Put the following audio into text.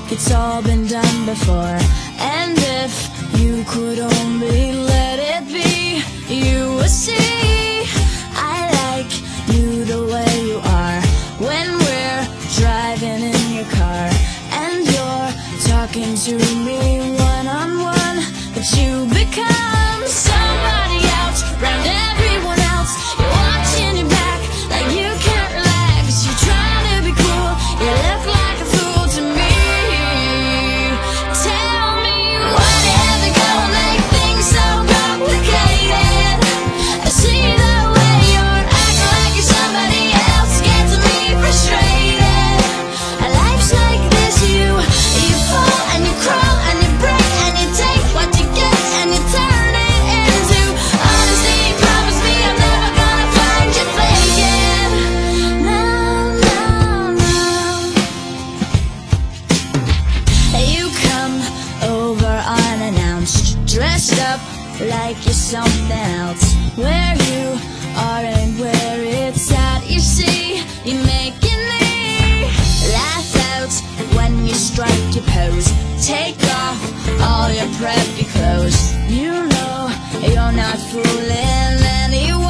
it's all been done before. And if you could only let it be, you would see I like you the way you are. When we're driving in your car and you're talking to me one-on-one, but you become somebody else around everyone else. You're watching your back like you can't relax. You're trying to be cool, you look like a fool to me. Tell me whatever gonna make things so complicated. I see the way you're acting like you're somebody else, gets me frustrated. Life's like this, you fall and you crawl and you break and you take what you get and you turn it into honesty. Promise me I'm never gonna find you faking. No, no, no. You come over unannounced, dressed up like you're something else. Where you are and where it's at, you see, you're making me laugh out when you strike your pose. Take off all your preppy clothes. You know you're not fooling anyone.